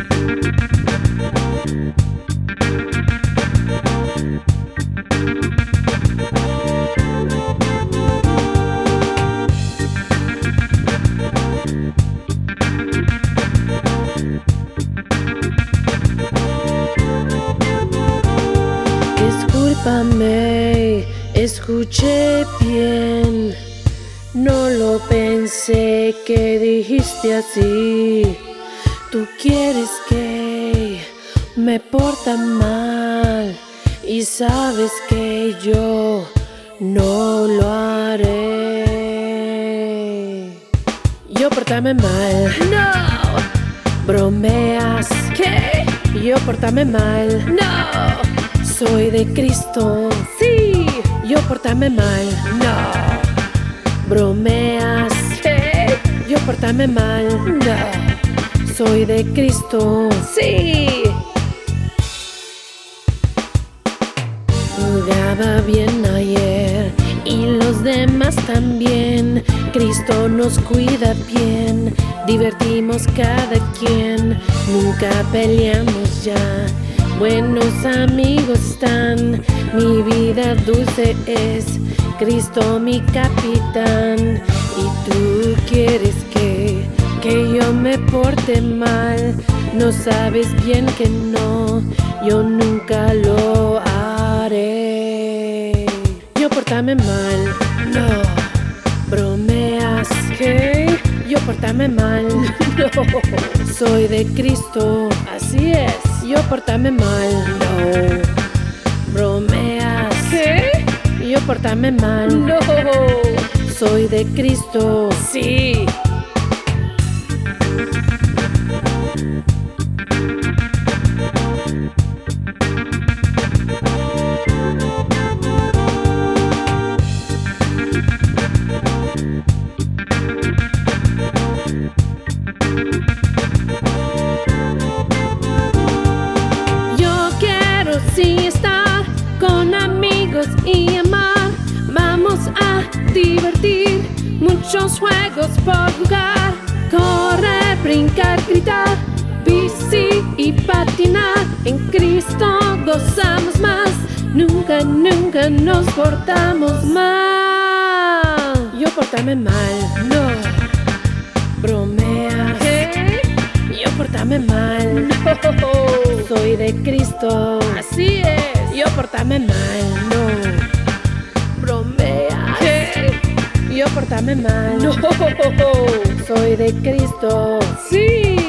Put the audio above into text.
Discúlpame, escuché bien. No lo pensé que dijiste así. Tú quieres que me porte mal y sabes que yo no lo haré. Yo portarme mal, no. Bromeas, ¿qué? Yo portarme mal, no. Soy de Cristo, sí. Yo portarme mal, no. Bromeas, ¿qué? Yo portarme mal, no. Soy de Cristo, sí. Jugaba bien ayer y los demás también. Cristo nos cuida bien, divertimos cada quien. Nunca peleamos ya, buenos amigos están. Mi vida dulce es Cristo mi capitán. Y tú quieres que yo me porte mal. No sabes bien que no, yo nunca lo haré. Yo portarme mal, no. Bromeas, ¿qué? Yo portarme mal, no. Soy de Cristo, así es. Yo portarme mal, no. Bromeas, ¿qué? Yo portarme mal, no. Soy de Cristo, sí. Sí, estar con amigos y amar. Vamos a divertir, muchos juegos por jugar. Correr, brincar, gritar, bici y patinar. En Cristo gozamos más, nunca, nunca nos portamos mal. Yo portarme mal, no. Bromeas, ¿qué? Yo portarme mal, no. Soy de Cristo, así es. Yo portarme mal, no. Bromeas, ¿qué? Yo portarme mal, no. Soy de Cristo, sí.